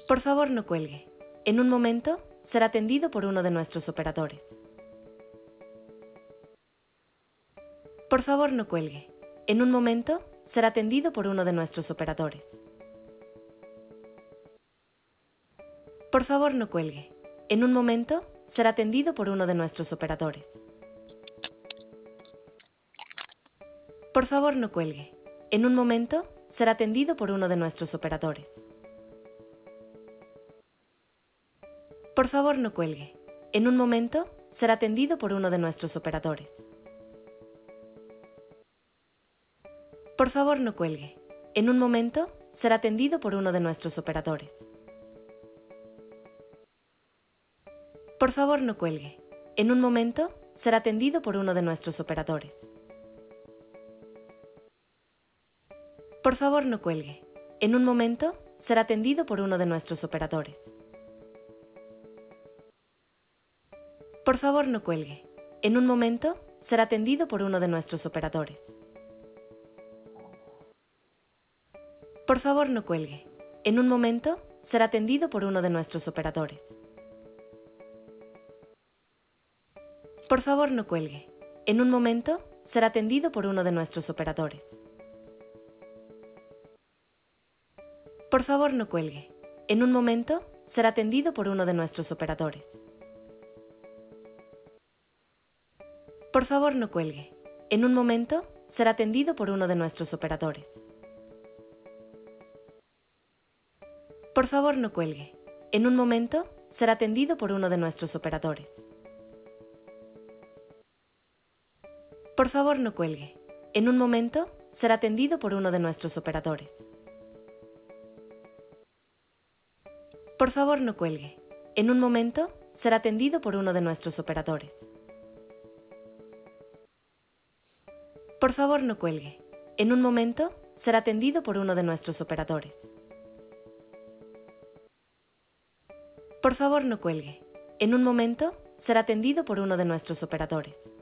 Por favor, no cuelgue. En un momento, será atendido por uno de nuestros operadores. Por favor, no cuelgue. En un momento, será atendido por uno de nuestros operadores. Por favor, no cuelgue. En un momento, será atendido por uno de nuestros operadores. Por favor, no cuelgue. En un momento, será atendido por uno de nuestros operadores. Por favor, no cuelgue. En un momento, será atendido por uno de nuestros operadores. Por favor, no cuelgue. En un momento, será atendido por uno de nuestros operadores. Por favor, no cuelgue. En un momento, será atendido por uno de nuestros operadores. Por favor, no cuelgue. En un momento, será atendido por uno de nuestros operadores. Por favor, no cuelgue. En un momento, será atendido por uno de nuestros operadores. Por favor, no cuelgue. En un momento, será atendido por uno de nuestros operadores. Por favor, no cuelgue. En un momento, será atendido por uno de nuestros operadores. Por favor, no cuelgue. En un momento, será atendido por uno de nuestros operadores. Por favor, no cuelgue. En un momento, será atendido por uno de nuestros operadores. Por favor, no cuelgue. En un momento, será atendido por uno de nuestros operadores. Por favor, no cuelgue. En un momento, será atendido por uno de nuestros operadores. Por favor, no cuelgue. En un momento, será atendido por uno de nuestros operadores. Por favor, no cuelgue. En un momento, será atendido por uno de nuestros operadores. Por favor, no cuelgue. En un momento, será atendido por uno de nuestros operadores.